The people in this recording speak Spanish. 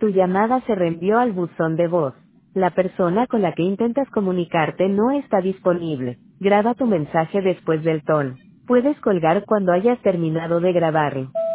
Tu llamada se reenvió al buzón de voz. La persona con la que intentas comunicarte no está disponible. Graba tu mensaje después del tono. Puedes colgar cuando hayas terminado de grabarlo.